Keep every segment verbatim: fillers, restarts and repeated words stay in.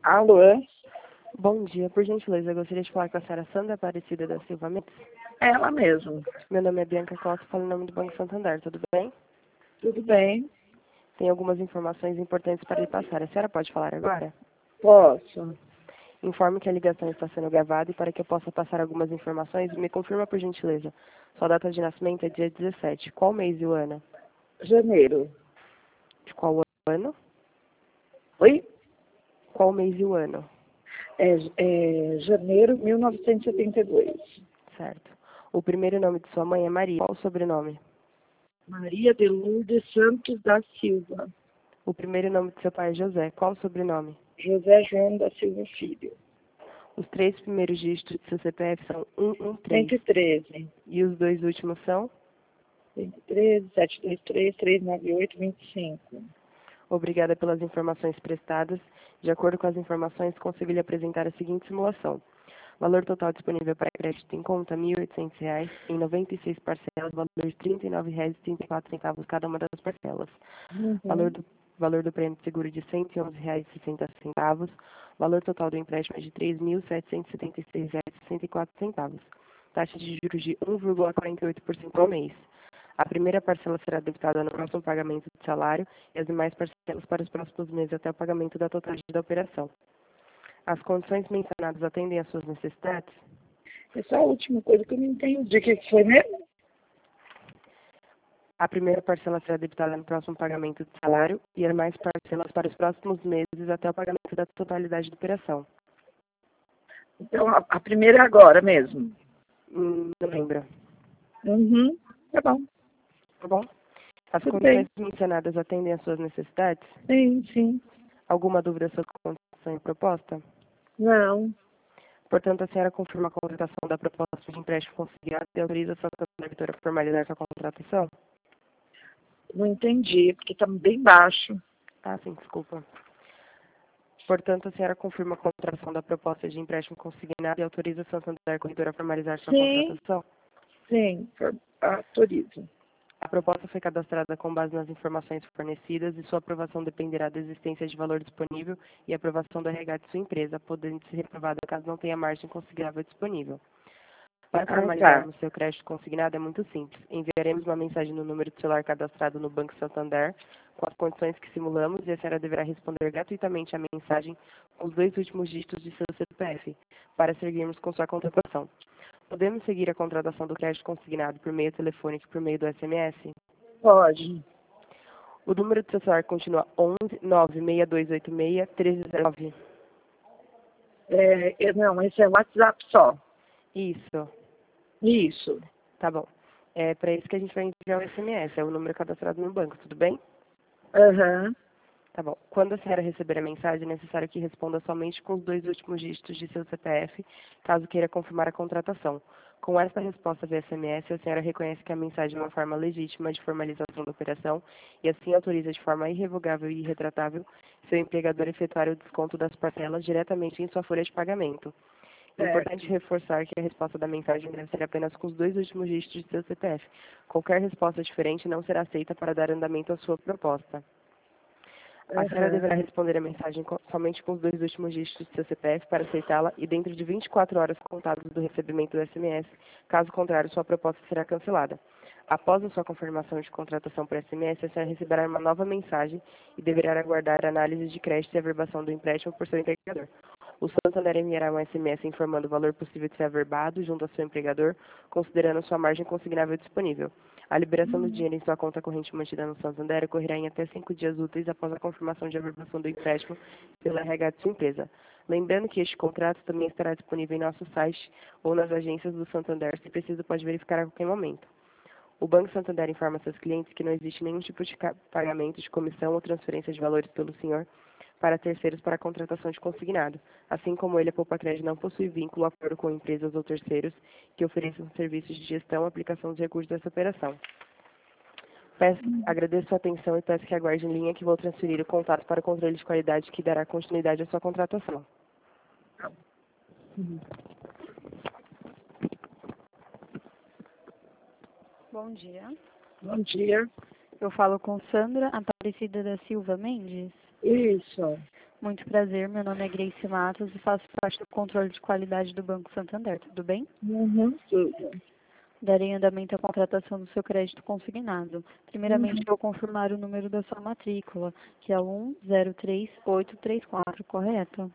Alô? Bom dia, por gentileza, eu gostaria de falar com a senhora Sandra Aparecida da Silva Mendes. Ela mesmo. Meu nome é Bianca Costa, falo em nome do Banco Santander, tudo bem? Tudo bem? Tem algumas informações importantes para lhe passar. A senhora pode falar agora? Posso. Informe que a ligação está sendo gravada e para que eu possa passar algumas informações, me confirma por gentileza. Sua data de nascimento é dia dezessete. Qual mês e o ano? Janeiro. De qual ano? Oi? Qual mês e o ano? É, é janeiro de mil novecentos e setenta e dois. Certo. O primeiro nome de sua mãe é Maria. Qual o sobrenome? Maria de Lourdes Santos da Silva. O primeiro nome de seu pai é José. Qual o sobrenome? José João da Silva Filho. Os três primeiros dígitos de seu C P F são cento e treze. cento e treze. E os dois últimos são? cento e treze, setecentos e vinte e três, trezentos e noventa e oito, vinte e cinco. Obrigada pelas informações prestadas. De acordo com as informações, consigo lhe apresentar a seguinte simulação. Valor total disponível para crédito em conta, mil e oitocentos reais, em noventa e seis parcelas, valor de trinta e nove reais e trinta e quatro centavos cada uma das parcelas. Uhum. Valor do, valor do prêmio de seguro de cento e onze reais e sessenta centavos. Valor total do empréstimo é de três mil setecentos e setenta e seis reais e sessenta e quatro centavos. Taxa de juros de um vírgula quarenta e oito por cento ao mês. A primeira parcela será debitada no próximo pagamento do salário e as demais parcelas para os próximos meses até o pagamento da totalidade da operação. As condições mencionadas atendem às suas necessidades? Essa é a última coisa que eu não entendi. O que que foi mesmo? A primeira parcela será debitada no próximo pagamento do salário e as demais parcelas para os próximos meses até o pagamento da totalidade da operação. Então, a, a primeira é agora mesmo. Hum, Não lembro. Uhum. Tá bom. Tá bom? As Tudo condições bem. mencionadas atendem às suas necessidades? Sim, sim. Alguma dúvida sobre a condição e proposta? Não. Portanto, a senhora confirma a contratação da proposta de empréstimo consignado e autoriza a sua debitora a formalizar sua contratação? Não entendi, porque está bem baixo. Ah, sim, desculpa. Portanto, a senhora confirma a contratação da proposta de empréstimo consignado e autoriza a Santander Corretora a formalizar sua Sim, contratação? sim, for- autorizo. A proposta foi cadastrada com base nas informações fornecidas e sua aprovação dependerá da existência de valor disponível e aprovação do R H de sua empresa, podendo ser reprovada caso não tenha margem consignável disponível. Para Ah, tá. formalizarmos seu crédito consignado é muito simples. Enviaremos uma mensagem no número de celular cadastrado no Banco Santander com as condições que simulamos e a senhora deverá responder gratuitamente a mensagem com os dois últimos dígitos de seu C P F para seguirmos com sua contratação. Podemos seguir a contratação do crédito consignado por meio telefônico e por meio do S M S? Pode. O número do seu celular continua onze nove seis dois oito seis um três zero nove. É, eu- não, esse é WhatsApp só. Isso, Isso. tá bom. É para isso que a gente vai enviar o S M S, é o número cadastrado no banco, tudo bem? Aham. Tá bom. Quando a senhora receber a mensagem, é necessário que responda somente com os dois últimos dígitos de seu C P F, caso queira confirmar a contratação. Com esta resposta via S M S, a senhora reconhece que a mensagem é uma forma legítima de formalização da operação e assim autoriza de forma irrevogável e irretratável seu empregador a efetuar o desconto das parcelas diretamente em sua folha de pagamento. É importante Certo. reforçar que a resposta da mensagem deve ser apenas com os dois últimos dígitos de seu C P F. Qualquer resposta diferente não será aceita para dar andamento à sua proposta. A senhora Aham. deverá responder a mensagem co- somente com os dois últimos dígitos de seu C P F para aceitá-la e dentro de vinte e quatro horas contadas do recebimento do S M S. Caso contrário, sua proposta será cancelada. Após a sua confirmação de contratação por S M S, a senhora receberá uma nova mensagem e deverá aguardar a análise de crédito e averbação do empréstimo por seu empregador. O Santander enviará um S M S informando o valor possível de ser averbado junto ao seu empregador, considerando sua margem consignável disponível. A liberação do dinheiro em sua conta corrente mantida no Santander ocorrerá em até cinco dias úteis após a confirmação de averbação do empréstimo pela R H de sua empresa. Lembrando que este contrato também estará disponível em nosso site ou nas agências do Santander, se preciso pode verificar a qualquer momento. O Banco Santander informa seus clientes que não existe nenhum tipo de ca- pagamento de comissão ou transferência de valores pelo senhor para terceiros para a contratação de consignado. Assim como ele, a Poupa Crédito não possui vínculo ou acordo com empresas ou terceiros que ofereçam serviços de gestão e aplicação dos recursos dessa operação. Peço, agradeço sua atenção e peço que aguarde em linha que vou transferir o contato para o controle de qualidade que dará continuidade à sua contratação. Uhum. Bom dia. Bom dia. Eu falo com Sandra Aparecida da Silva Mendes. Isso. Muito prazer, meu nome é Grace Matos e faço parte do controle de qualidade do Banco Santander, tudo bem? Uhum, tudo. Darei andamento à contratação do seu crédito consignado. Primeiramente, Uhum. vou confirmar o número da sua matrícula, que é o um zero três oito três quatro, correto?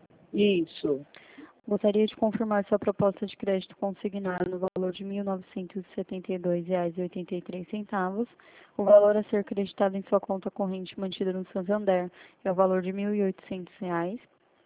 Isso. Gostaria de confirmar sua proposta de crédito consignado no valor de mil novecentos e setenta e dois reais e oitenta e três centavos. O valor a ser creditado em sua conta corrente mantida no Santander é o valor de mil e oitocentos reais.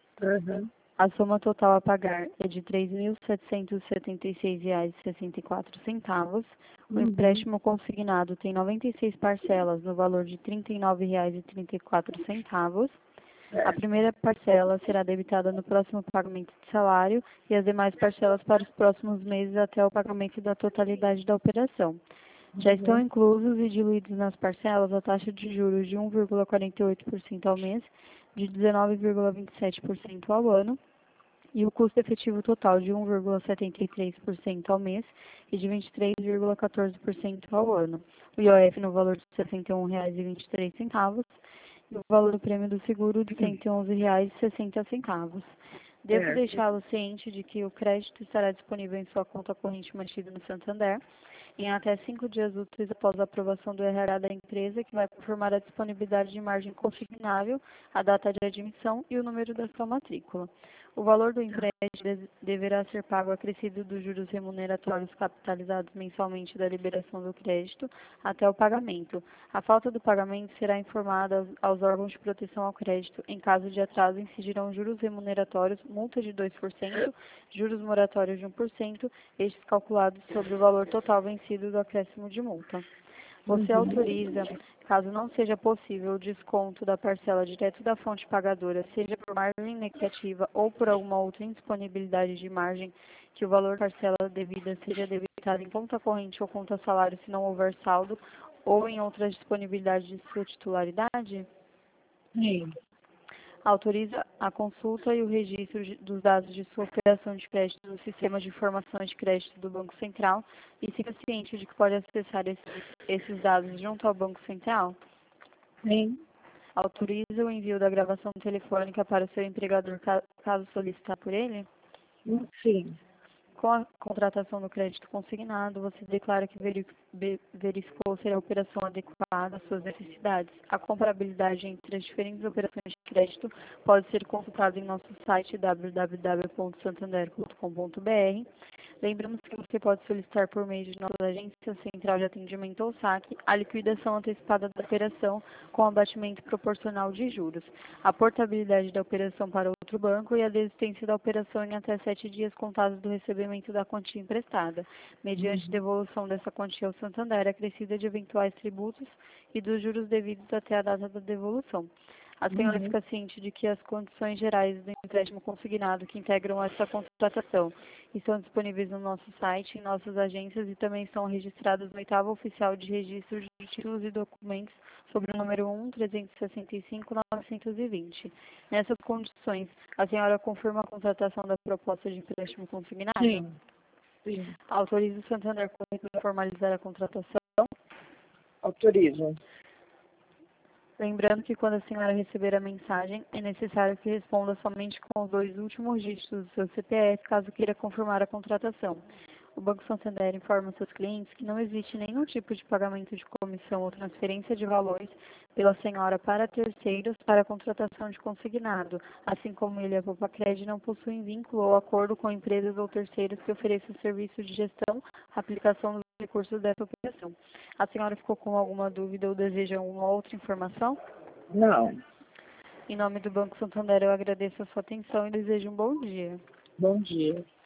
Uhum. A soma total a pagar é de três mil setecentos e setenta e seis reais e sessenta e quatro centavos. O Uhum. empréstimo consignado tem noventa e seis parcelas no valor de trinta e nove reais e trinta e quatro centavos. A Certo. primeira parcela será debitada no próximo pagamento de salário e as demais parcelas para os próximos meses até o pagamento da totalidade da operação. Já estão Uhum. inclusos e diluídos nas parcelas a taxa de juros de um vírgula quarenta e oito por cento ao mês, de dezenove vírgula vinte e sete por cento ao ano e o custo efetivo total de um vírgula setenta e três por cento ao mês e de vinte e três vírgula quatorze por cento ao ano. O I O F no valor de sessenta e um reais e vinte e três centavos e o valor do prêmio do seguro de cento e onze reais e sessenta centavos. Devo Certo. deixá-lo ciente de que o crédito estará disponível em sua conta corrente mantida no Santander em até cinco dias úteis após a aprovação do R H da empresa, que vai confirmar a disponibilidade de margem consignável, a data de admissão e o número da sua matrícula. O valor do empréstimo de- deverá ser pago acrescido dos juros remuneratórios capitalizados mensalmente da liberação do crédito até o pagamento. A falta do pagamento será informada aos, aos órgãos de proteção ao crédito. Em caso de atraso, incidirão juros remuneratórios, multa de dois por cento, juros moratórios de um por cento, estes calculados sobre o valor total vencido do acréscimo de multa. Você Uhum. autoriza, caso não seja possível o desconto da parcela direto da fonte pagadora, seja por margem negativa ou por alguma outra indisponibilidade de margem, que o valor da parcela devida seja debitado em conta corrente ou conta salário se não houver saldo, ou em outra disponibilidade de sua titularidade? Sim. Autoriza a consulta e o registro de- dos dados de sua operação de crédito no sistema de informações de crédito do Banco Central e fica ciente de que pode acessar esses, esses dados junto ao Banco Central. Sim. Autoriza o envio da gravação telefônica para o seu empregador ca- caso solicitar por ele. Sim. Com a contratação do crédito consignado, você declara que veri- ve- verificou ser a operação adequada às suas necessidades. A comparabilidade entre as diferentes operações de crédito pode ser consultada em nosso site w w w ponto santander ponto com ponto b r. Lembramos que você pode solicitar por meio de nossa agência central de atendimento ou saque a liquidação antecipada da operação com abatimento proporcional de juros, a portabilidade da operação para outro banco e a desistência da operação em até sete dias contados do recebimento da quantia emprestada, mediante Uhum. devolução dessa quantia ao Santander acrescida de eventuais tributos e dos juros devidos até a data da devolução. A senhora Uhum. fica ciente de que as condições gerais do empréstimo consignado que integram essa contratação estão disponíveis no nosso site, em nossas agências e também estão registradas no oitavo oficial de registro de títulos e documentos sobre o número um, trezentos e sessenta e cinco, novecentos e vinte. Nessas condições, a senhora confirma a contratação da proposta de empréstimo consignado? Sim. Sim. Autoriza o Santander Corretor a formalizar a contratação? Autorizo. Lembrando que quando a senhora receber a mensagem, é necessário que responda somente com os dois últimos dígitos do seu C P F, caso queira confirmar a contratação. O Banco Santander informa seus clientes que não existe nenhum tipo de pagamento de comissão ou transferência de valores pela senhora para terceiros para a contratação de consignado, assim como ele e a Popacred não possuem vínculo ou acordo com empresas ou terceiros que ofereçam serviço de gestão, aplicação dos recursos dessa operação. A senhora ficou com alguma dúvida ou deseja alguma outra informação? Não. Em nome do Banco Santander, eu agradeço a sua atenção e desejo um bom dia. Bom dia.